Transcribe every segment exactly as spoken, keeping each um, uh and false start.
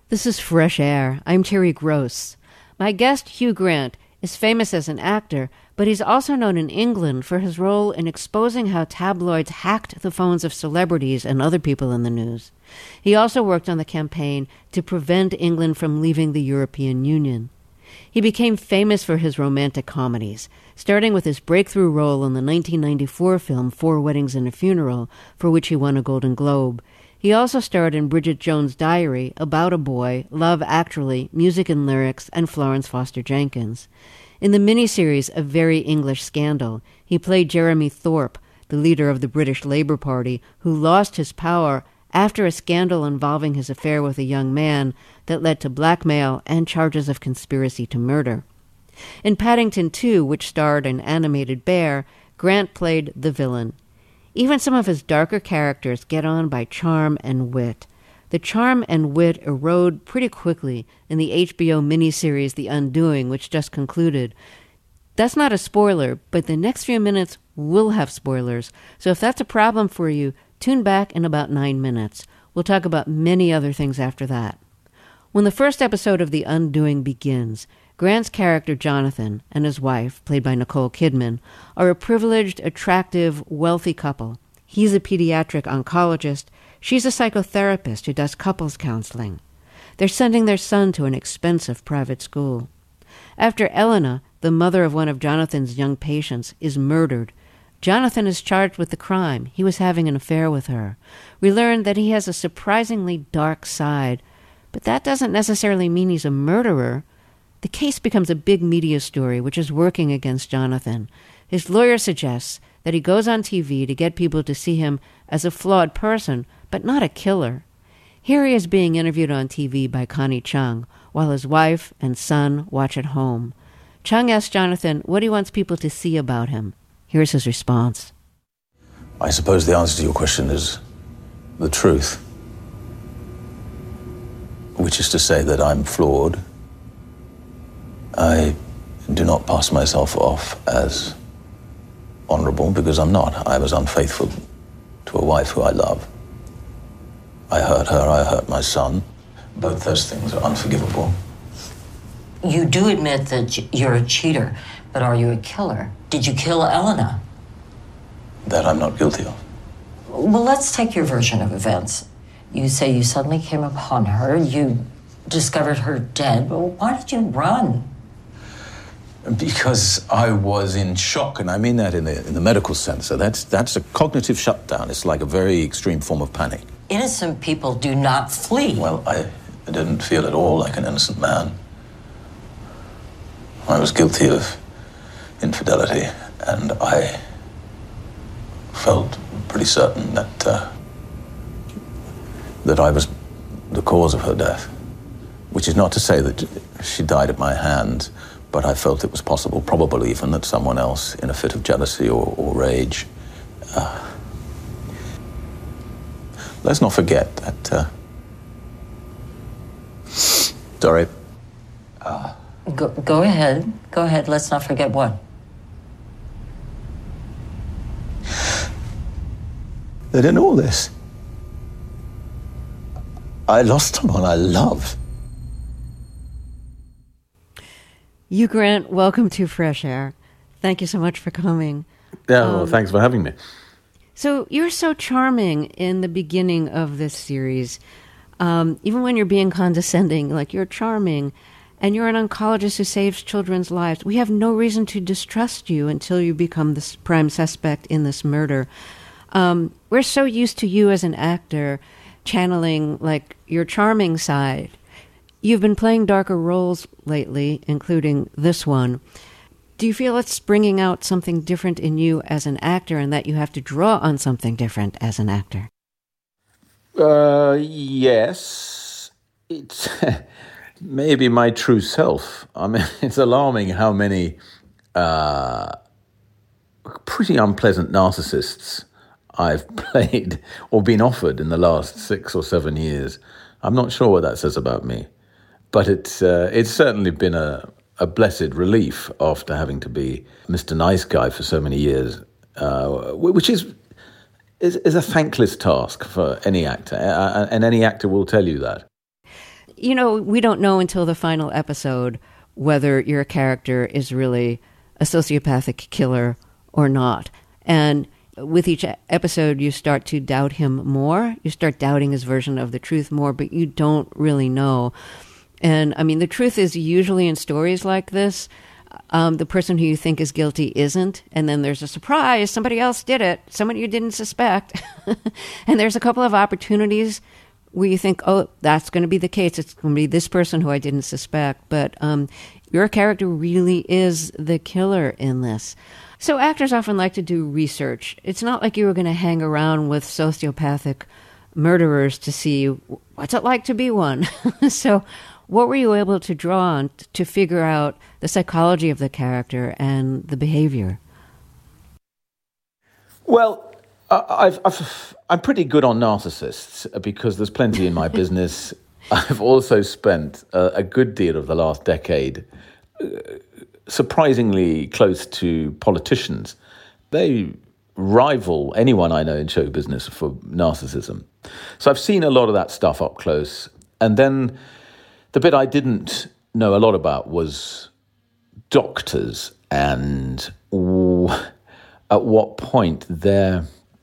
This is Fresh Air. I'm Terry Gross. My guest, Hugh Grant, is famous as an actor, but he's also known in England for his role in exposing how tabloids hacked the phones of celebrities and other people in the news. He also worked on the campaign to prevent England from leaving the European Union. He became famous for his romantic comedies, starting with his breakthrough role in the nineteen ninety-four film Four Weddings and a Funeral, for which he won a Golden Globe. He also starred in Bridget Jones' Diary, About a Boy, Love Actually, Music and Lyrics, and Florence Foster Jenkins. In the miniseries A Very English Scandal, he played Jeremy Thorpe, the leader of the British Labour Party, who lost his power after a scandal involving his affair with a young man that led to blackmail and charges of conspiracy to murder. In Paddington two, which starred an animated bear, Grant played the villain. Even some of his darker characters get on by charm and wit. The charm and wit erode pretty quickly in the H B O miniseries The Undoing, which just concluded. That's not a spoiler, but the next few minutes will have spoilers. So if that's a problem for you, tune back in about nine minutes. We'll talk about many other things after that. When the first episode of The Undoing begins, Grant's character Jonathan and his wife, played by Nicole Kidman, are a privileged, attractive, wealthy couple. He's a pediatric oncologist. She's a psychotherapist who does couples counseling. They're sending their son to an expensive private school. After Elena, the mother of one of Jonathan's young patients, is murdered, Jonathan is charged with the crime. He was having an affair with her. We learn that he has a surprisingly dark side, but that doesn't necessarily mean he's a murderer. The case becomes a big media story, which is working against Jonathan. His lawyer suggests that he goes on T V to get people to see him as a flawed person, but not a killer. Here he is being interviewed on T V by Connie Chung, while his wife and son watch at home. Chung asks Jonathan what he wants people to see about him. Here's his response. I suppose the answer to your question is the truth, which is to say that I'm flawed. I do not pass myself off as honorable because I'm not. I was unfaithful to a wife who I love. I hurt her, I hurt my son. Both those things are unforgivable. You do admit that you're a cheater, but are you a killer? Did you kill Elena? That I'm not guilty of. Well, let's take your version of events. You say you suddenly came upon her, you discovered her dead. Well, why did you run? Because I was in shock, and I mean that in the, in the medical sense. So that's, that's a cognitive shutdown. It's like a very extreme form of panic. Innocent people do not flee. Well, I, I didn't feel at all like an innocent man. I was guilty of infidelity, and I felt pretty certain that uh, that I was the cause of her death, which is not to say that she died at my hands, but I felt it was possible, probable even, that someone else, in a fit of jealousy or, or rage. Uh, let's not forget that. Uh, sorry. Uh, go, go ahead. Go ahead. Let's not forget what. That in all this, I lost someone I love. Hugh Grant, welcome to Fresh Air. Thank you so much for coming. Yeah, well, Um, thanks for having me. So you're so charming in the beginning of this series. Um, even when you're being condescending, like you're charming, and you're an oncologist who saves children's lives. We have no reason to distrust you until you become the prime suspect in this murder. Um, we're so used to you as an actor channeling like your charming side. You've been playing darker roles lately, including this one. Do you feel it's bringing out something different in you as an actor and that you have to draw on something different as an actor? Uh, yes. It's maybe my true self. I mean, it's alarming how many uh, pretty unpleasant narcissists I've played or been offered in the last six or seven years. I'm not sure what that says about me, but it's uh, it's certainly been a, a blessed relief after having to be Mister Nice Guy for so many years, uh, which is, is is a thankless task for any actor, and any actor will tell you that. you know, we don't know until the final episode whether your character is really a sociopathic killer or not. And with each episode, you start to doubt him more. You start doubting his version of the truth more, but you don't really know. And, I mean, the truth is usually in stories like this, um, the person who you think is guilty isn't. And then there's a surprise. Somebody else did it. Someone you didn't suspect. And there's a couple of opportunities where you think, oh, that's going to be the case. It's going to be this person who I didn't suspect. But um, your character really is the killer in this. So actors often like to do research. It's not like you were going to hang around with sociopathic murderers to see what's it like to be one. So what were you able to draw on to figure out the psychology of the character and the behavior? Well, I've, I've, I'm pretty good on narcissists because there's plenty in my business. I've also spent a, a good deal of the last decade uh, surprisingly close to politicians. They rival anyone I know in show business for narcissism. So I've seen a lot of that stuff up close. And then the bit I didn't know a lot about was doctors and w- at what point their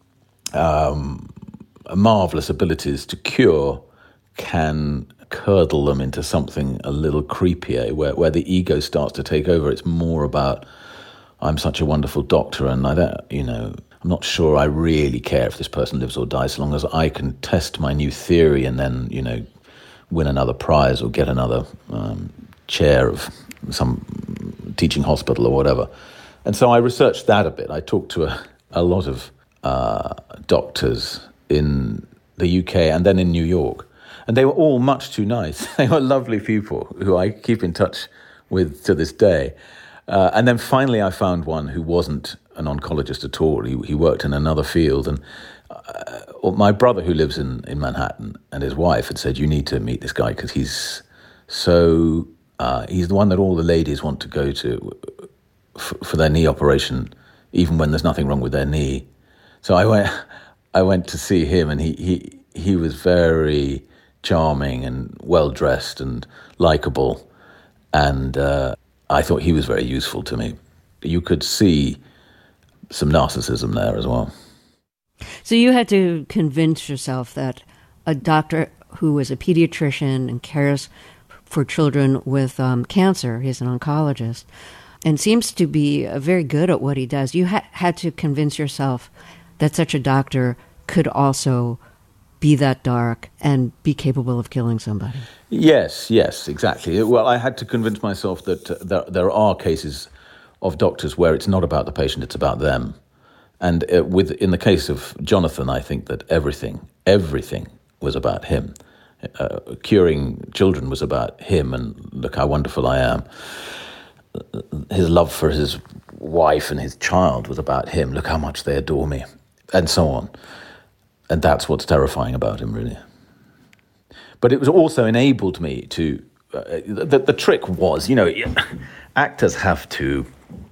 um, marvelous abilities to cure can curdle them into something a little creepier, where, where the ego starts to take over. It's more about, I'm such a wonderful doctor, and I don't, you know, I'm not sure I really care if this person lives or dies, so long as I can test my new theory and then, you know, win another prize or get another um, chair of some teaching hospital or whatever. And so I researched that a bit. I talked to a, a lot of uh, doctors in the U K and then in New York. And they were all much too nice. They were lovely people who I keep in touch with to this day. Uh, and then finally I found one who wasn't an oncologist at all. He, he worked in another field. And uh, my brother, who lives in, in Manhattan, and his wife had said, you need to meet this guy because he's so... Uh, he's the one that all the ladies want to go to f- for their knee operation, even when there's nothing wrong with their knee. So I went I went to see him, and he, he, he was very charming and well-dressed and likable. And uh, I thought he was very useful to me. You could see some narcissism there as well. So you had to convince yourself that a doctor who was a pediatrician and cares for children with um, cancer, he's an oncologist, and seems to be uh, very good at what he does. You ha- had to convince yourself that such a doctor could also be that dark and be capable of killing somebody. Yes, yes, exactly. Well, I had to convince myself that uh, there, there are cases of doctors where it's not about the patient, it's about them. And uh, with in the case of Jonathan, I think that everything, everything was about him. Uh, curing children was about him, and look how wonderful I am. His love for his wife and his child was about him. Look how much they adore me, and so on. And that's what's terrifying about him, really. But it was also enabled me to... Uh, the, the trick was, you know, actors have to...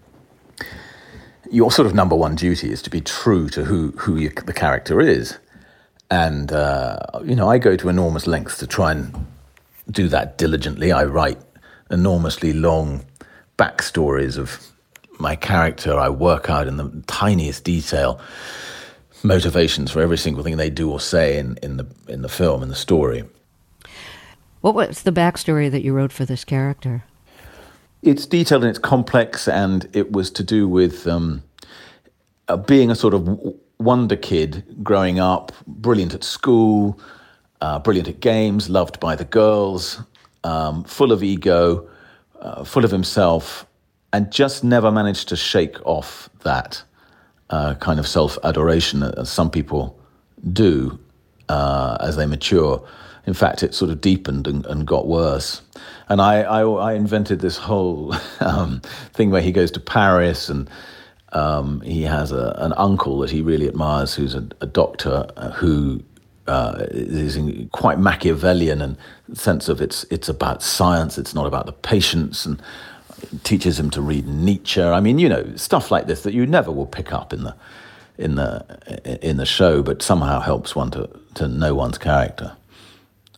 Your sort of number one duty is to be true to who, who you, the character is. And, uh, you know, I go to enormous lengths to try and do that diligently. I write enormously long backstories of my character. I work out in the tiniest detail motivations for every single thing they do or say in, in the in the film, in the story. What was the backstory that you wrote for this character? It's detailed and it's complex, and it was to do with um, uh, being a sort of wonder kid growing up, brilliant at school, uh, brilliant at games, loved by the girls, um, full of ego, uh, full of himself, and just never managed to shake off that uh, kind of self-adoration as some people do uh, as they mature. In fact, it sort of deepened and, and got worse. And I, I, I invented this whole um, thing where he goes to Paris and Um, he has a, an uncle that he really admires who's a, a doctor uh, who uh, is in quite Machiavellian in the sense of it's it's about science, it's not about the patients, and teaches him to read Nietzsche. I mean, you know, stuff like this that you never will pick up in the in the in the show, but somehow helps one to, to know one's character.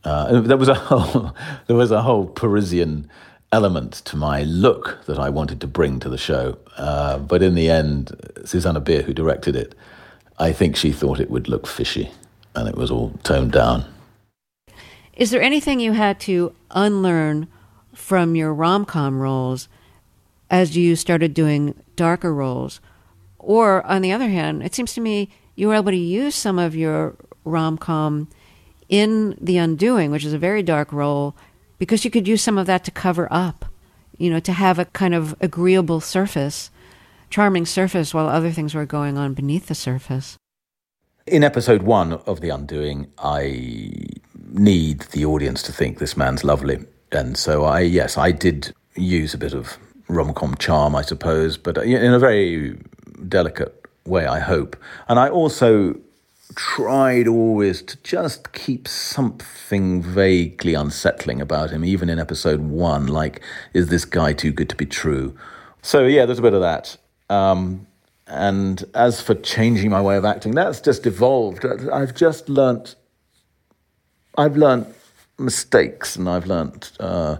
Uh, there was a whole, there was a whole Parisian element to my look that I wanted to bring to the show. Uh, but in the end, Susanna Bier, who directed it, I think she thought it would look fishy, and it was all toned down. Is there anything you had to unlearn from your rom-com roles as you started doing darker roles? Or, on the other hand, it seems to me you were able to use some of your rom-com in The Undoing, which is a very dark role, because you could use some of that to cover up, you know, to have a kind of agreeable surface, charming surface, while other things were going on beneath the surface. In episode one of The Undoing, I need the audience to think this man's lovely. And so I, yes, I did use a bit of rom-com charm, I suppose, but in a very delicate way, I hope. And I also tried always to just keep something vaguely unsettling about him, even in episode one, like, is this guy too good to be true? So yeah, there's a bit of that. Um, and as for changing my way of acting, that's just evolved. I've just learnt, I've learnt mistakes, and I've learnt, uh,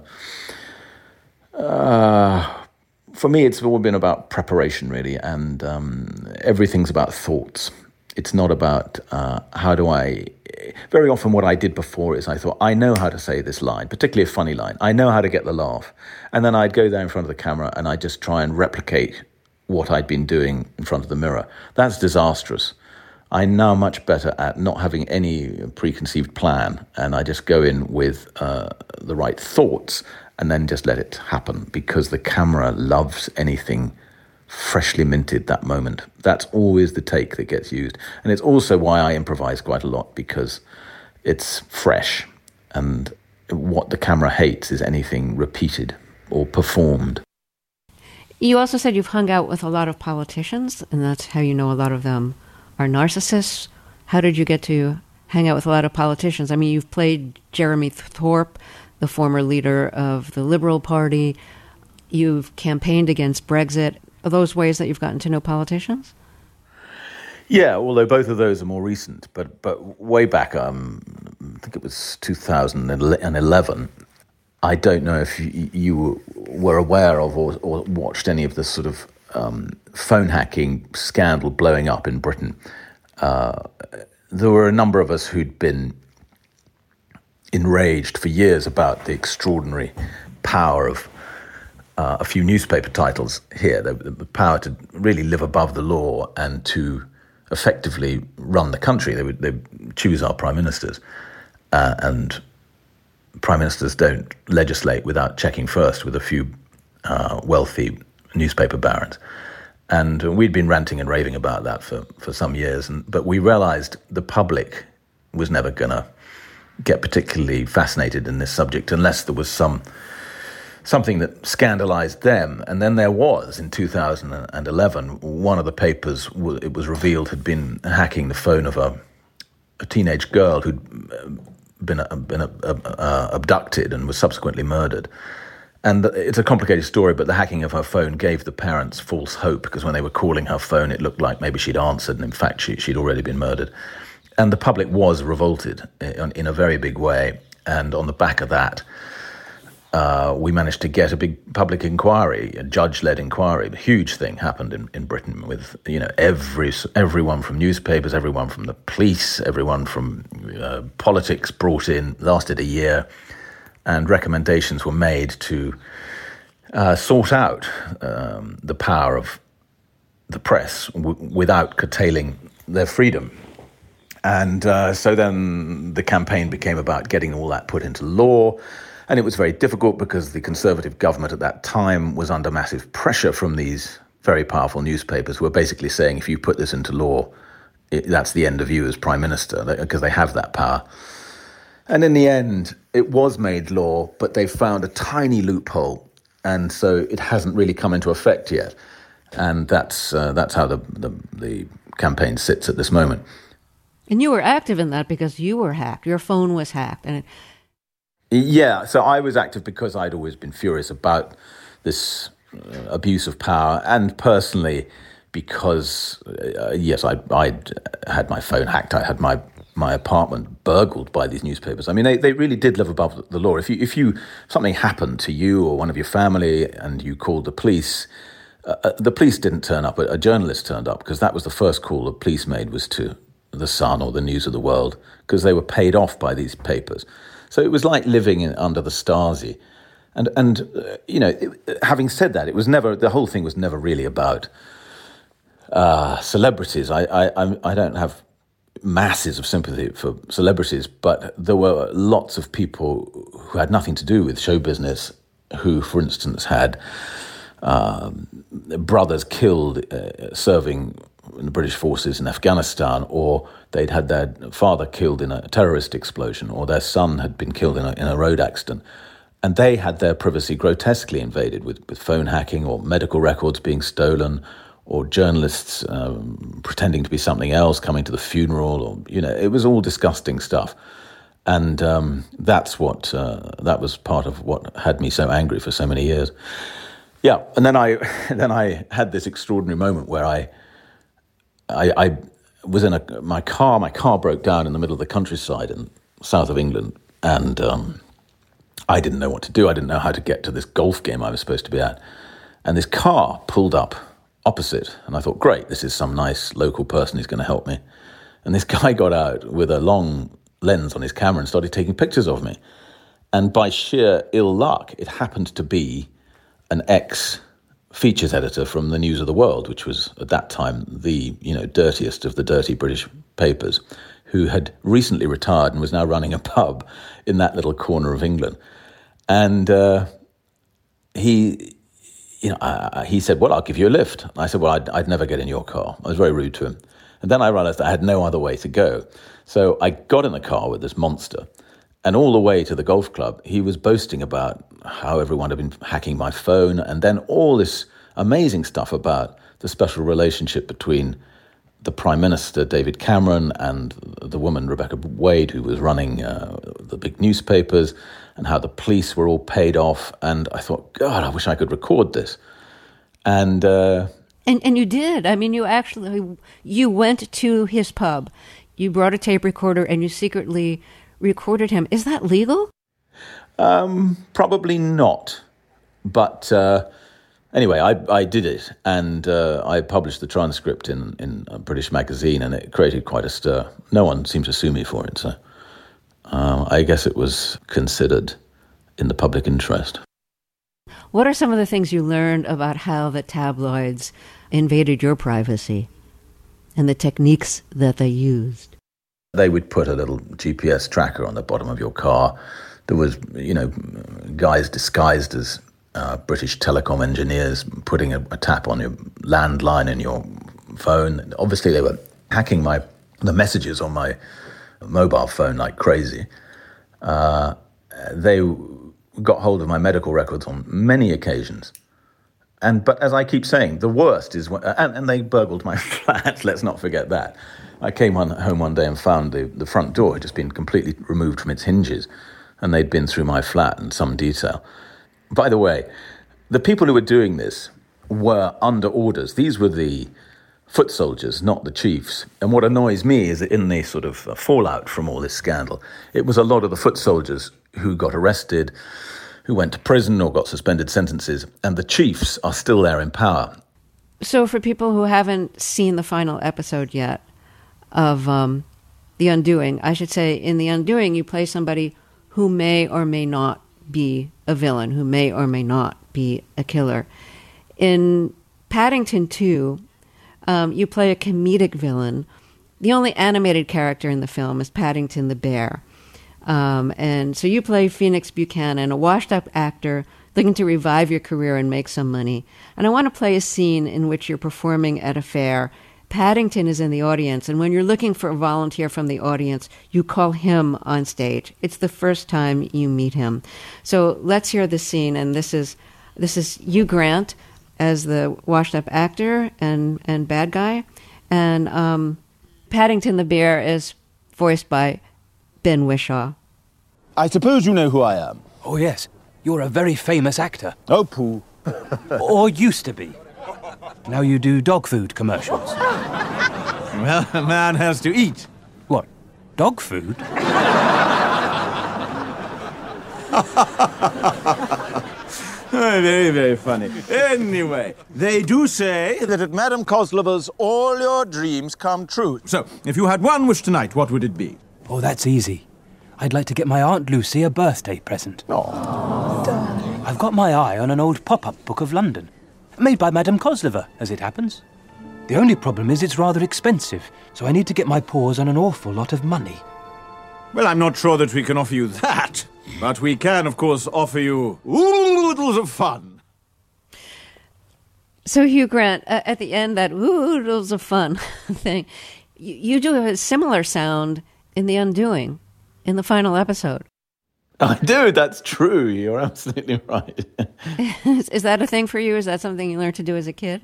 uh, for me, it's all been about preparation, really, and um, everything's about thoughts. It's not about uh, how do I... Very often what I did before is I thought, I know how to say this line, particularly a funny line. I know how to get the laugh. And then I'd go there in front of the camera and I'd just try and replicate what I'd been doing in front of the mirror. That's disastrous. I'm now much better at not having any preconceived plan, and I just go in with uh, the right thoughts and then just let it happen, because the camera loves anything freshly minted that moment. That's always the take that gets used. And it's also why I improvise quite a lot, because it's fresh, and what the camera hates is anything repeated or performed. You also said you've hung out with a lot of politicians, and that's how you know a lot of them are narcissists. How did you get to hang out with a lot of politicians? I mean, you've played Jeremy Thorpe, the former leader of the Liberal Party. You've campaigned against Brexit. Are those ways that you've gotten to know politicians? Yeah, although both of those are more recent. But but way back, um, I think it was two thousand eleven, I don't know if you, you were aware of or, or watched any of this sort of um, phone hacking scandal blowing up in Britain. Uh, there were a number of us who'd been enraged for years about the extraordinary power of uh, a few newspaper titles here, the, the power to really live above the law and to effectively run the country. They would they choose our prime ministers, uh, and prime ministers don't legislate without checking first with a few uh, wealthy newspaper barons. And we'd been ranting and raving about that for, for some years, and but we realized the public was never going to get particularly fascinated in this subject unless there was some something that scandalized them. And then there was, in two thousand eleven, one of the papers, it was revealed, had been hacking the phone of a, a teenage girl who'd been, been uh, uh, abducted and was subsequently murdered. And it's a complicated story, but the hacking of her phone gave the parents false hope, because when they were calling her phone, it looked like maybe she'd answered, and in fact, she, she'd already been murdered. And the public was revolted in, in a very big way. And on the back of that, uh, we managed to get a big public inquiry, a judge-led inquiry. A huge thing happened in, in Britain with, you know, every everyone from newspapers, everyone from the police, everyone from uh, politics brought in, lasted a year. And recommendations were made to uh, sort out um, the power of the press w- without curtailing their freedom. And uh, so then the campaign became about getting all that put into law. And it was very difficult because the Conservative government at that time was under massive pressure from these very powerful newspapers who were basically saying, if you put this into law, it, that's the end of you as Prime Minister, because they have that power. And in the end, it was made law, but they found a tiny loophole, and so it hasn't really come into effect yet. And that's uh, that's how the, the the campaign sits at this moment. And you were active in that because you were hacked. Your phone was hacked. And it... Yeah, so I was active because I'd always been furious about this uh, abuse of power, and personally because, uh, yes, I, I'd had my phone hacked. I had my my apartment burgled by these newspapers. I mean, they, they really did live above the law. If you if you something happened to you or one of your family and you called the police, uh, the police didn't turn up. A, a journalist turned up, because that was the first call the police made, was to the Sun or the News of the World, because they were paid off by these papers. So it was like living in, under the Stasi. And, and uh, you know, it, having said that, it was never, the whole thing was never really about uh, celebrities. I, I, I don't have masses of sympathy for celebrities, but there were lots of people who had nothing to do with show business who, for instance, had um, brothers killed uh, serving in the British forces in Afghanistan, or they'd had their father killed in a terrorist explosion, or their son had been killed in a, in a road accident. And they had their privacy grotesquely invaded with, with phone hacking, or medical records being stolen, or journalists um, pretending to be something else, coming to the funeral, or, you know, it was all disgusting stuff. And um, that's what, uh, that was part of what had me so angry for so many years. Yeah, and then I, then I had this extraordinary moment where I, I, I was in a, my car, my car broke down in the middle of the countryside in south of England, and um, I didn't know what to do. I didn't know how to get to this golf game I was supposed to be at. And this car pulled up opposite, and I thought, great, this is some nice local person who's going to help me. And this guy got out with a long lens on his camera and started taking pictures of me. And by sheer ill luck, it happened to be an ex-features editor from the News of the World, which was at that time the, you know, dirtiest of the dirty British papers, who had recently retired and was now running a pub in that little corner of England. And uh, he... You know, I, he said, well, I'll give you a lift. I said, well, I'd, I'd never get in your car. I was very rude to him. And then I realized I had no other way to go. So I got in the car with this monster. And all the way to the golf club, he was boasting about how everyone had been hacking my phone. And then all this amazing stuff about the special relationship between the Prime Minister, David Cameron, and the woman, Rebecca Wade, who was running uh, the big newspapers, and how the police were all paid off. And I thought, God, I wish I could record this. And uh, and and you did. I mean, you actually, you went to his pub. You brought a tape recorder and you secretly recorded him. Is that legal? Um, probably not. But uh, anyway, I, I did it. And uh, I published the transcript in, in a British magazine, and it created quite a stir. No one seemed to sue me for it, so... Um, I guess it was considered in the public interest. What are some of the things you learned about how the tabloids invaded your privacy and the techniques that they used? They would put a little G P S tracker on the bottom of your car. There was, you know, guys disguised as uh, British telecom engineers putting a, a tap on your landline in your phone. Obviously, they were hacking my the messages on my mobile phone like crazy. Uh, they got hold of my medical records on many occasions. And but as I keep saying, the worst is when, and, and they burgled my flat, let's not forget that. I came on, home one day and found the, the front door had just been completely removed from its hinges, and they'd been through my flat in some detail. By the way, the people who were doing this were under orders. These were the foot soldiers, not the chiefs. And what annoys me is that in the sort of fallout from all this scandal, it was a lot of the foot soldiers who got arrested, who went to prison or got suspended sentences, and the chiefs are still there in power. So for people who haven't seen the final episode yet of um, The Undoing, I should say in The Undoing, you play somebody who may or may not be a villain, who may or may not be a killer. In Paddington two, Um, you play a comedic villain. The only animated character in the film is Paddington the bear. Um, and so you play Phoenix Buchanan, a washed-up actor looking to revive your career and make some money. And I want to play a scene in which you're performing at a fair. Paddington is in the audience, and when you're looking for a volunteer from the audience, you call him on stage. It's the first time you meet him. So let's hear the scene, and this is this is Hugh Grant as the washed-up actor and, and bad guy. And um, Paddington the bear is voiced by Ben Whishaw. I suppose you know who I am. Oh, yes. You're a very famous actor. Oh, pooh. Or used to be. Now you do dog food commercials. Well, a man has to eat. What? Dog food? Very, very funny. Anyway, they do say that at Madame Kozlova's all your dreams come true. So, if you had one wish tonight, what would it be? Oh, that's easy. I'd like to get my Aunt Lucy a birthday present. Oh. I've got my eye on an old pop-up book of London, made by Madame Kozlova, as it happens. The only problem is it's rather expensive, so I need to get my paws on an awful lot of money. Well, I'm not sure that we can offer you that, but we can, of course, offer you oodles of fun. So, Hugh Grant, uh, at the end, that oodles of fun thing, you, you do a similar sound in The Undoing, in the final episode. I do, that's true. You're absolutely right. is, is that a thing for you? Is that something you learned to do as a kid?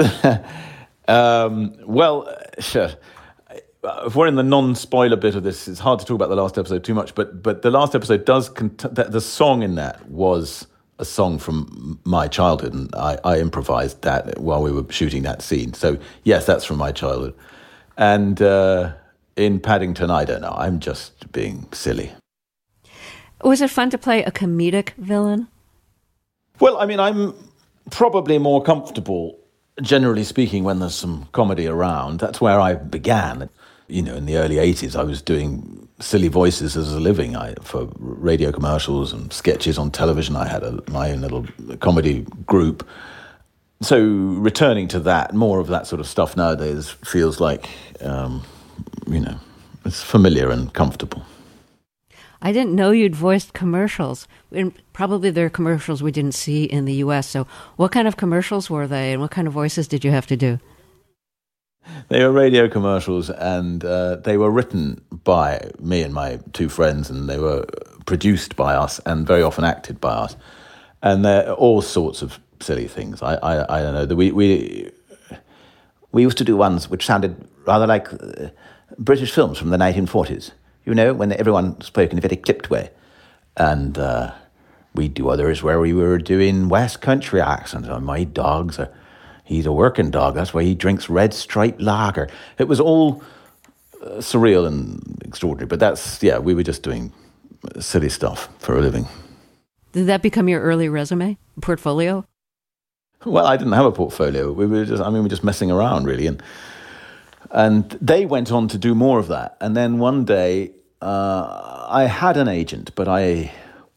um, well, sure. If we're in the non-spoiler bit of this, it's hard to talk about the last episode too much, but but the last episode does, cont- the, the song in that was a song from my childhood, and I, I improvised that while we were shooting that scene. So, yes, that's from my childhood. And uh, in Paddington, I don't know, I'm just being silly. Was it fun to play a comedic villain? Well, I mean, I'm probably more comfortable, generally speaking, when there's some comedy around. That's where I began. You know, in the early eighties, I was doing silly voices as a living I, for radio commercials and sketches on television. I had a, my own little comedy group. So returning to that, more of that sort of stuff nowadays feels like, um, you know, it's familiar and comfortable. I didn't know you'd voiced commercials. And probably they're commercials we didn't see in the U S. So what kind of commercials were they, and what kind of voices did you have to do? They were radio commercials, and uh, they were written by me and my two friends, and they were produced by us and very often acted by us. And they're all sorts of silly things. I I, I don't know. We, we, we used to do ones which sounded rather like uh, British films from the nineteen forties. You know, when everyone spoke in a very clipped way. And uh, we'd do others where we were doing West Country accents. Oh, my dog's a, he's a working dog. That's why he drinks red striped lager. It was all uh, surreal and extraordinary. But that's, yeah, we were just doing silly stuff for a living. Did that become your early resume, portfolio? Well, I didn't have a portfolio. We were just, I mean, we were just messing around, really. And And they went on to do more of that. And then one day, uh, I had an agent, but I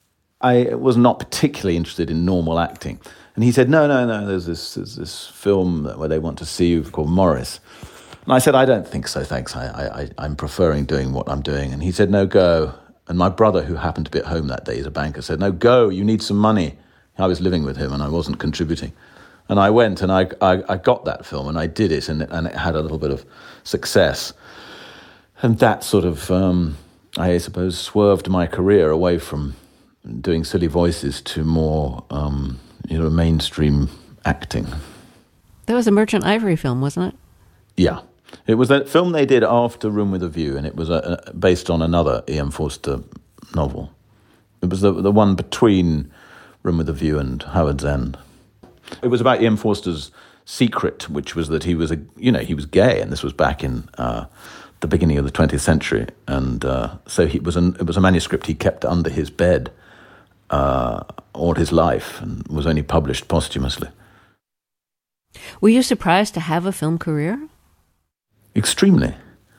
I was not particularly interested in normal acting. And he said, no, no, no, there's this, there's this film where they want to see you called Morris. And I said, I don't think so, thanks. I, I, I'm preferring doing what I'm doing. And he said, no, go. And my brother, who happened to be at home that day, he's a banker, said, no, go, you need some money. I was living with him and I wasn't contributing. And I went and I, I, I got that film and I did it, and, and it had a little bit of success. And that sort of, um, I suppose, swerved my career away from doing silly voices to more, um, you know, mainstream acting. That was a Merchant Ivory film, wasn't it? Yeah. It was that film they did after Room with a View, and it was a, a, based on another E M Forster novel. It was the the one between Room with a View and Howard's End. It was about E M Forster's secret, which was that he was a, you know, he was gay, and this was back in uh, the beginning of the twentieth century, and uh, so he was an, it was a manuscript he kept under his bed uh, all his life, and was only published posthumously. Were you surprised to have a film career? Extremely.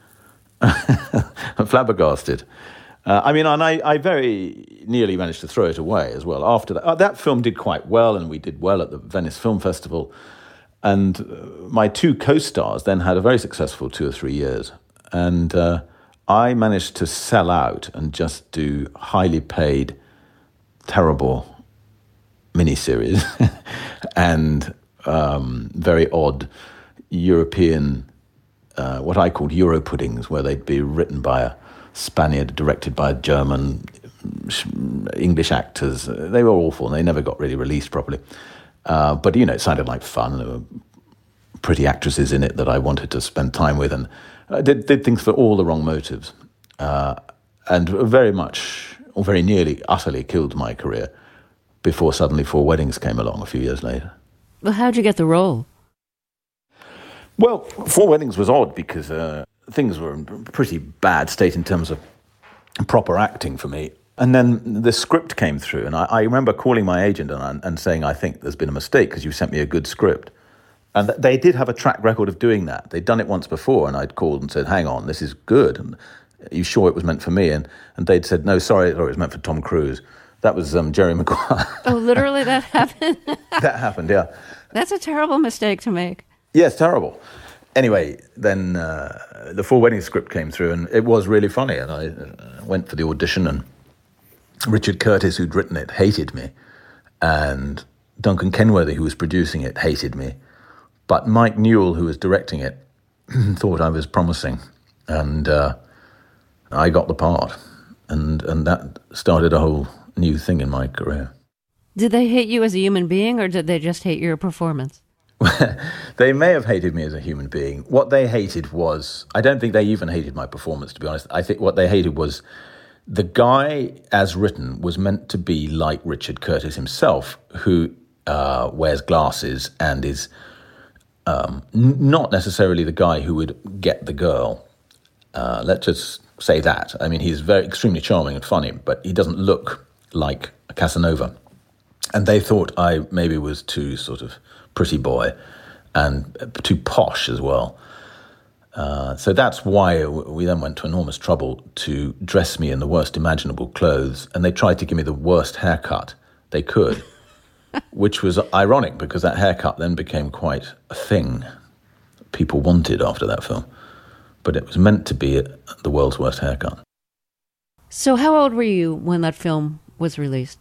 I'm flabbergasted. Uh, I mean, and I, I very nearly managed to throw it away as well after that. Uh, that film did quite well, and we did well at the Venice Film Festival. And uh, my two co-stars then had a very successful two or three years. And uh, I managed to sell out and just do highly paid, terrible miniseries and um, very odd European, uh, what I called Euro puddings, where they'd be written by a Spaniard, directed by German, English actors. They were awful, and they never got really released properly. Uh, but, you know, it sounded like fun. There were pretty actresses in it that I wanted to spend time with, and I did, did things for all the wrong motives. Uh, and very much, or very nearly, utterly killed my career before suddenly Four Weddings came along a few years later. Well, how'd you get the role? Well, Four Weddings was odd because uh, things were in a pretty bad state in terms of proper acting for me. And then the script came through, and I, I remember calling my agent and, and saying, I think there's been a mistake because you sent me a good script. And they did have a track record of doing that. They'd done it once before, and I'd called and said, hang on, this is good. And are you sure it was meant for me? And and they'd said, no, sorry, it was meant for Tom Cruise. That was um, Jerry Maguire. Oh, literally that happened? That happened, yeah. That's a terrible mistake to make. Yes, yeah, terrible. Anyway, then uh, the Four Weddings script came through, and it was really funny. And I uh, went for the audition, and Richard Curtis, who'd written it, hated me. And Duncan Kenworthy, who was producing it, hated me. But Mike Newell, who was directing it, thought I was promising. And uh, I got the part. And, and that started a whole new thing in my career. Did they hate you as a human being, or did they just hate your performance? They may have hated me as a human being. What they hated was, I don't think they even hated my performance, to be honest. I think what they hated was the guy, as written, was meant to be like Richard Curtis himself, who uh, wears glasses and is um, n- not necessarily the guy who would get the girl. Uh, let's just say that. I mean, he's very extremely charming and funny, but he doesn't look like a Casanova. And they thought I maybe was too sort of pretty boy and too posh as well. Uh, so that's why we then went to enormous trouble to dress me in the worst imaginable clothes, and they tried to give me the worst haircut they could, which was ironic because that haircut then became quite a thing people wanted after that film. But it was meant to be the world's worst haircut. So how old were you when that film was released?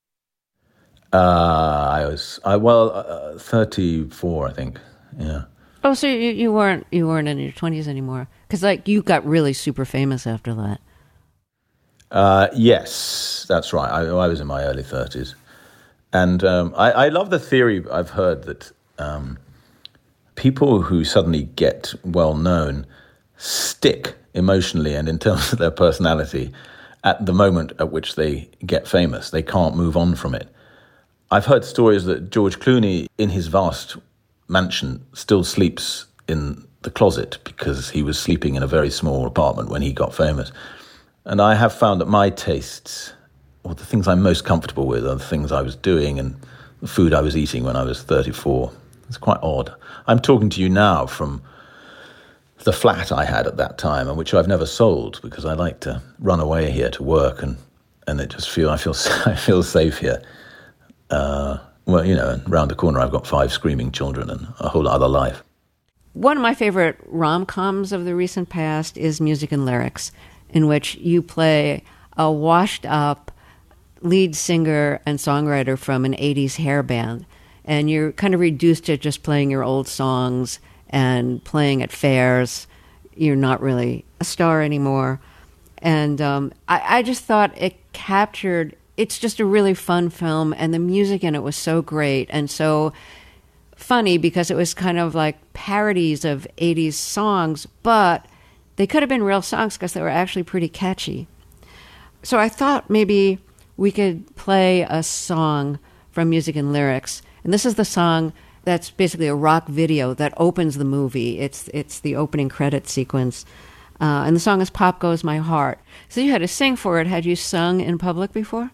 Uh, I was, I well, uh, thirty-four, I think, yeah. Oh, so you, you weren't you weren't in your twenties anymore? Because like you got really super famous after that. Uh, yes, that's right. I, I was in my early thirties, and um, I, I love the theory I've heard that um, people who suddenly get well known stick emotionally and in terms of their personality at the moment at which they get famous. They can't move on from it. I've heard stories that George Clooney, in his vast mansion, still sleeps in the closet because he was sleeping in a very small apartment when he got famous. And I have found that my tastes, or the things I'm most comfortable with, are the things I was doing and the food I was eating when I was thirty-four. It's quite odd. I'm talking to you now from the flat I had at that time, and which I've never sold because I like to run away here to work, and, and it just feel I feel I feel safe here. Uh, well, you know, and round the corner I've got five screaming children and a whole other life. One of my favorite rom-coms of the recent past is Music and Lyrics, in which you play a washed-up lead singer and songwriter from an eighties hair band, and you're kind of reduced to just playing your old songs and playing at fairs. You're not really a star anymore. And um, I, I just thought it captured... It's just a really fun film, and the music in it was so great and so funny because it was kind of like parodies of eighties songs, but they could have been real songs because they were actually pretty catchy. So I thought maybe we could play a song from Music and Lyrics, and this is the song that's basically a rock video that opens the movie. It's it's the opening credit sequence, uh, and the song is "Pop Goes My Heart." So you had to sing for it. Had you sung in public before?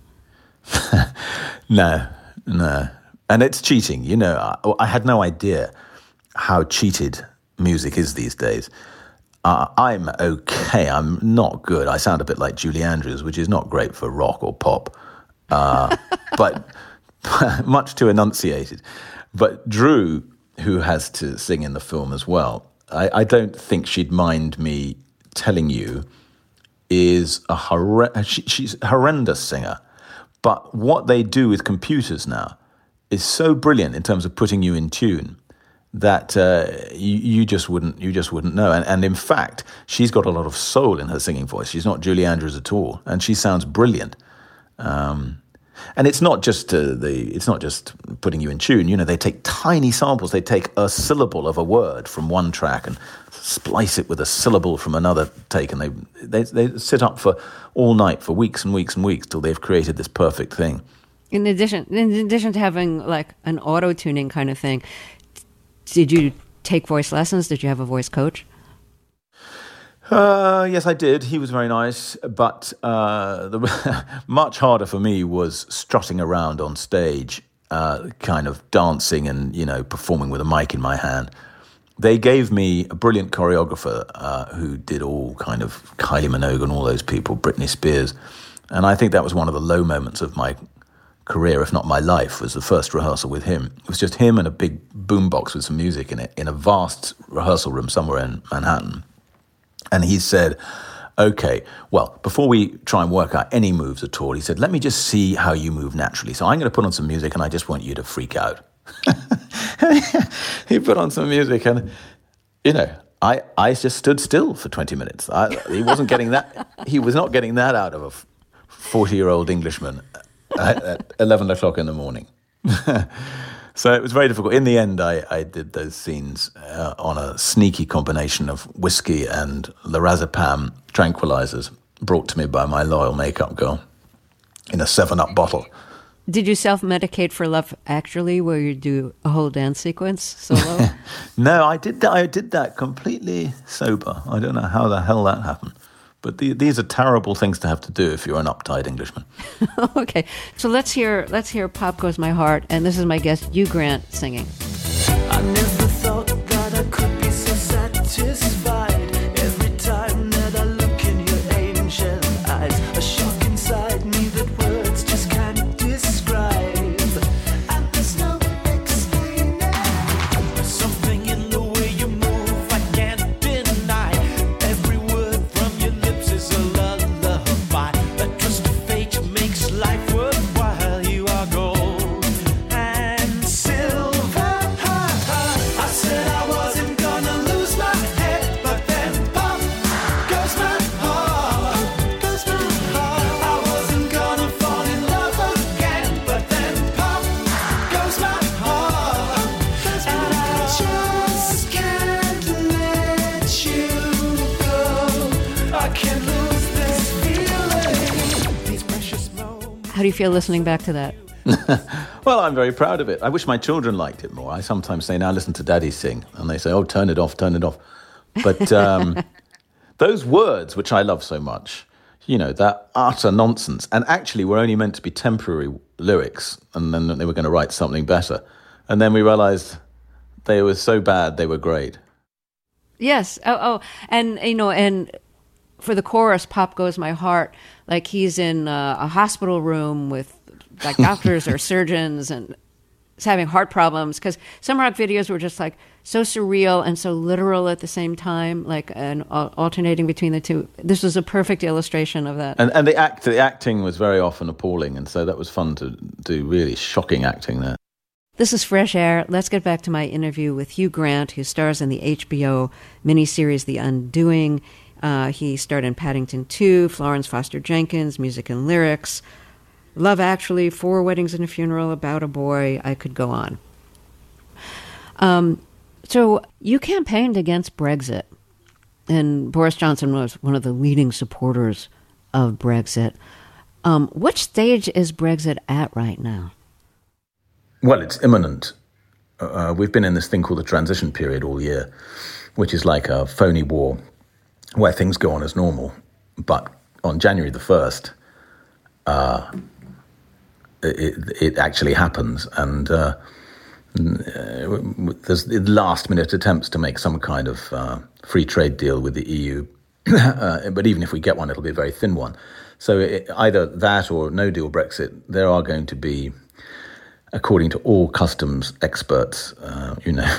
No, no. And it's cheating. You know, I, I had no idea how cheated music is these days. Uh, I'm okay. I'm not good. I sound a bit like Julie Andrews, which is not great for rock or pop, uh, but much too enunciated. But Drew, who has to sing in the film as well, I, I don't think she'd mind me telling you, is a hor- she, she's a horrendous singer. But what they do with computers now is so brilliant in terms of putting you in tune that uh, you, you just wouldn't you just wouldn't know. And, and in fact, she's got a lot of soul in her singing voice. She's not Julie Andrews at all, and she sounds brilliant. Um, and it's not just uh, the it's not just putting you in tune. You know, they take tiny samples. They take a syllable of a word from one track and splice it with a syllable from another take, and they they they sit up for all night for weeks and weeks and weeks till they've created this perfect thing. In addition, in addition to having like an auto-tuning kind of thing, did you take voice lessons? Did you have a voice coach? Uh, yes, I did. He was very nice, but uh, the, much harder for me was strutting around on stage, uh, kind of dancing and, you know, performing with a mic in my hand. They gave me a brilliant choreographer uh, who did all kind of Kylie Minogue and all those people, Britney Spears. And I think that was one of the low moments of my career, if not my life, was the first rehearsal with him. It was just him and a big boombox with some music in it in a vast rehearsal room somewhere in Manhattan. And he said, okay, well, before we try and work out any moves at all, he said, let me just see how you move naturally. So I'm going to put on some music and I just want you to freak out. He put on some music and, you know, I, I just stood still for twenty minutes. I, he wasn't getting that. He was not getting that out of a forty-year-old Englishman at, at eleven o'clock in the morning. So it was very difficult. In the end, I, I did those scenes uh, on a sneaky combination of whiskey and lorazepam tranquilizers brought to me by my loyal makeup girl in a seven up bottle. Did you self-medicate for Love Actually, where you do a whole dance sequence solo? No, I did that. I did that completely sober. I don't know how the hell that happened. But the, these are terrible things to have to do if you're an uptight Englishman. Okay, so let's hear let's hear "Pop Goes My Heart," and this is my guest Hugh Grant singing. I never thought that I could be so satisfied every time that I look in your angel eyes. A shock inside me that words just can't describe. And there's no explaining. There's something in the way you move I can't deny. Every word from your lips is a lullaby. That twist of fate makes life worthwhile. You are gold and silver. I said I wasn't gonna lose my head, but then pop goes my heart. Goes my heart. I wasn't gonna fall in love again, but then pop goes my heart. And I just can't let you go. I can't lose this feeling. These precious moments. How do you feel listening back to that? Well, I'm very proud of it. I wish my children liked it more. I sometimes say, now listen to Daddy sing. And they say, oh, turn it off, turn it off. But um, those words, which I love so much, you know, that utter nonsense. And actually were only meant to be temporary lyrics. And then they were going to write something better. And then we realized they were so bad, they were great. Yes. Oh, oh, and you know, and for the chorus, "Pop Goes My Heart," like he's in uh, a hospital room with like doctors or surgeons, and he's having heart problems. Because some rock videos were just like so surreal and so literal at the same time, like and uh, alternating between the two. This was a perfect illustration of that. And and the act, the acting was very often appalling, and so that was fun to do really shocking acting there. This is Fresh Air. Let's get back to my interview with Hugh Grant, who stars in the H B O miniseries The Undoing. Uh, he starred in Paddington two, Florence Foster Jenkins, Music and Lyrics, Love Actually, Four Weddings and a Funeral, About a Boy. I could go on. Um, so you campaigned against Brexit, and Boris Johnson was one of the leading supporters of Brexit. Um, which stage is Brexit at right now? Well, it's imminent. Uh, we've been in this thing called the transition period all year, which is like a phony war where things go on as normal. But on January the first, uh, it, it actually happens. And uh, there's last-minute attempts to make some kind of uh, free trade deal with the E U. uh, but even if we get one, it'll be a very thin one. So it, either that or no-deal Brexit, there are going to be, according to all customs experts, uh, you know,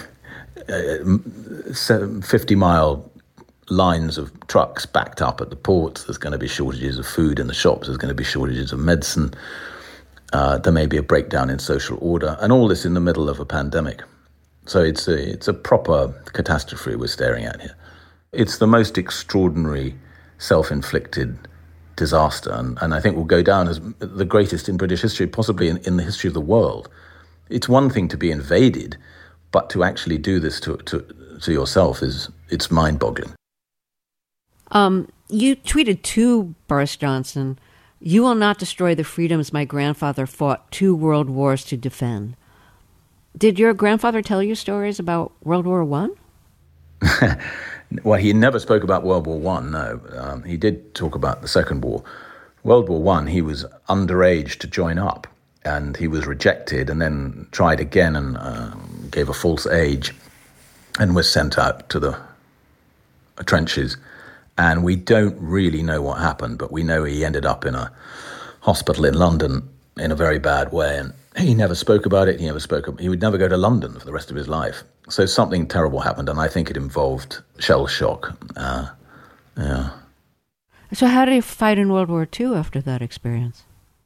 fifty-mile lines of trucks backed up at the ports. There's going to be shortages of food in the shops. There's going to be shortages of medicine. Uh, there may be a breakdown in social order, and all this in the middle of a pandemic. So it's a, it's a proper catastrophe we're staring at here. It's the most extraordinary self-inflicted disaster, and, and I think will go down as the greatest in British history, possibly in, in the history of the world. It's one thing to be invaded, but to actually do this to to, to yourself is it's mind-boggling. Um, you tweeted to Boris Johnson, "You will not destroy the freedoms my grandfather fought two world wars to defend." Did your grandfather tell you stories about World War One? Well, he never spoke about World War One. No, um, he did talk about the Second War. World War One, he was underage to join up, and he was rejected, and then tried again and uh, gave a false age, and was sent out to the trenches. And we don't really know what happened, but we know he ended up in a hospital in London in a very bad way, and he never spoke about it. He never spoke. He would never go to London for the rest of his life. So something terrible happened, and I think it involved shell shock. Uh, yeah. So how did he fight in World War Two after that experience?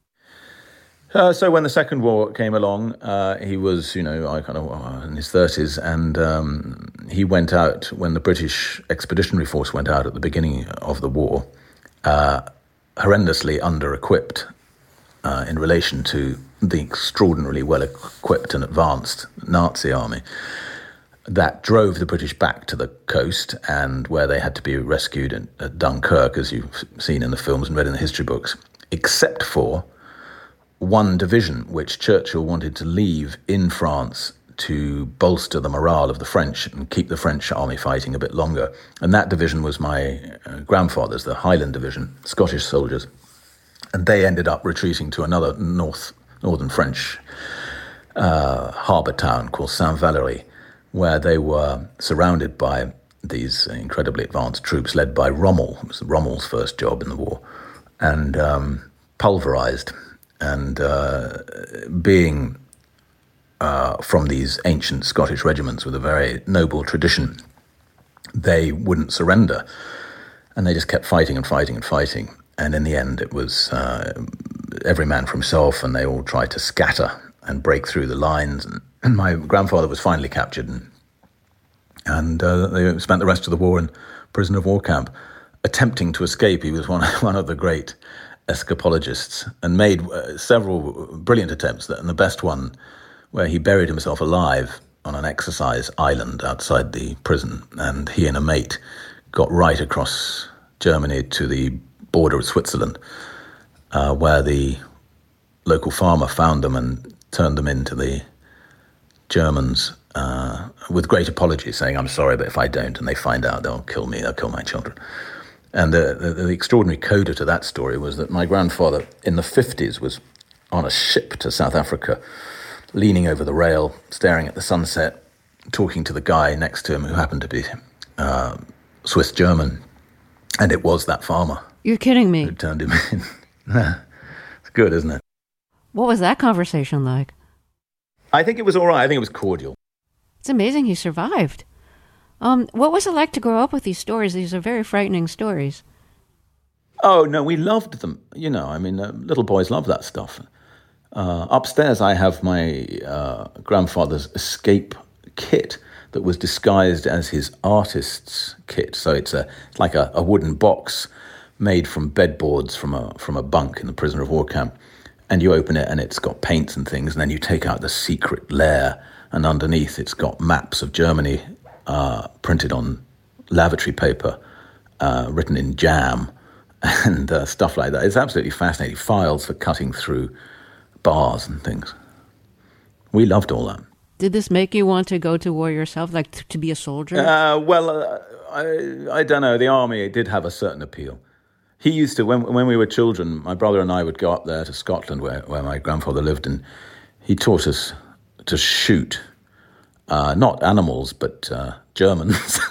Uh, so when the Second War came along, uh, he was, you know, I kind of uh, in his thirties, and um, he went out when the British Expeditionary Force went out at the beginning of the war, uh, horrendously under-equipped uh, in relation to the extraordinarily well-equipped and advanced Nazi army. That drove the British back to the coast, and where they had to be rescued in, at Dunkirk, as you've seen in the films and read in the history books, except for one division which Churchill wanted to leave in France to bolster the morale of the French and keep the French army fighting a bit longer. And that division was my uh, grandfather's, the Highland Division, Scottish soldiers. And they ended up retreating to another north northern French uh, harbour town called Saint-Valery, where they were surrounded by these incredibly advanced troops led by Rommel. It was Rommel's first job in the war, and um, pulverized. And uh, being uh, from these ancient Scottish regiments with a very noble tradition, they wouldn't surrender. And they just kept fighting and fighting and fighting. And in the end, it was uh, every man for himself, and they all tried to scatter and break through the lines. And, and my grandfather was finally captured, and, and uh, they spent the rest of the war in prisoner of war camp, attempting to escape. He was one, one of the great escapologists, and made uh, several brilliant attempts, and the best one where he buried himself alive on an exercise island outside the prison, and he and a mate got right across Germany to the border of Switzerland, uh, where the local farmer found them and turned them into the Germans uh, with great apology, saying, "I'm sorry, but if I don't and they find out, they'll kill me, they'll kill my children." And the, the, the extraordinary coda to that story was that my grandfather in the fifties was on a ship to South Africa, leaning over the rail, staring at the sunset, talking to the guy next to him who happened to be uh, Swiss-German. And it was that farmer. You're kidding me. Who turned him in. It's good, isn't it? What was that conversation like? I think it was all right. I think it was cordial. It's amazing he survived. Um, what was it like to grow up with these stories? These are very frightening stories. Oh, no, we loved them. You know, I mean, uh, little boys love that stuff. Uh, upstairs, I have my uh, grandfather's escape kit that was disguised as his artist's kit. So it's a it's like a, a wooden box made from bedboards from a from a bunk in the prisoner of war camp. And you open it and it's got paints and things, and then you take out the secret lair, and underneath it's got maps of Germany uh, printed on lavatory paper, uh, written in jam, and uh, stuff like that. It's absolutely fascinating. Files for cutting through bars and things. We loved all that. Did this make you want to go to war yourself, like t- to be a soldier? Uh, well, uh, I I don't know. The army, it did have a certain appeal. He used to, when when we were children, my brother and I would go up there to Scotland, where, where my grandfather lived, and he taught us to shoot, uh, not animals, but uh, Germans.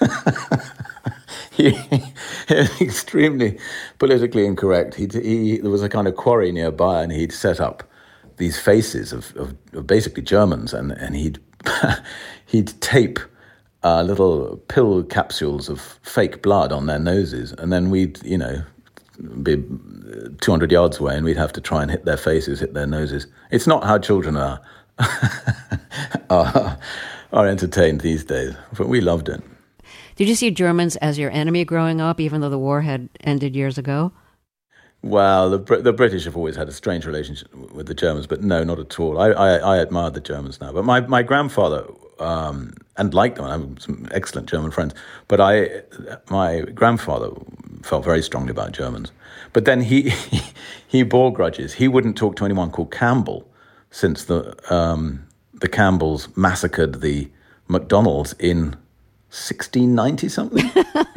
he, he was extremely politically incorrect. He, he there was a kind of quarry nearby, and he'd set up these faces of, of, of basically Germans, and, and he'd he'd tape uh, little pill capsules of fake blood on their noses, and then we'd, you know, be two hundred yards away, and we'd have to try and hit their faces, hit their noses. It's not how children are are, are entertained these days, but we loved it. Did you see Germans as your enemy growing up, even though the war had ended years ago? Well, the the British have always had a strange relationship with the Germans, but no, not at all. I I, I admire the Germans now, but my, my grandfather, um, and liked them, I have some excellent German friends, but I my grandfather felt very strongly about Germans. But then he he, he bore grudges. He wouldn't talk to anyone called Campbell since the um, the Campbells massacred the McDonald's in sixteen ninety something.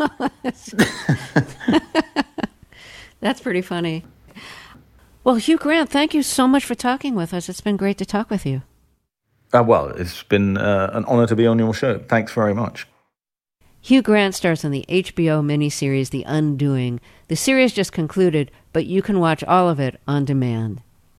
That's pretty funny. Well, Hugh Grant, thank you so much for talking with us. It's been great to talk with you. Uh, well, it's been uh, an honor to be on your show. Thanks very much. Hugh Grant stars in the H B O miniseries The Undoing. The series just concluded, but you can watch all of it on demand.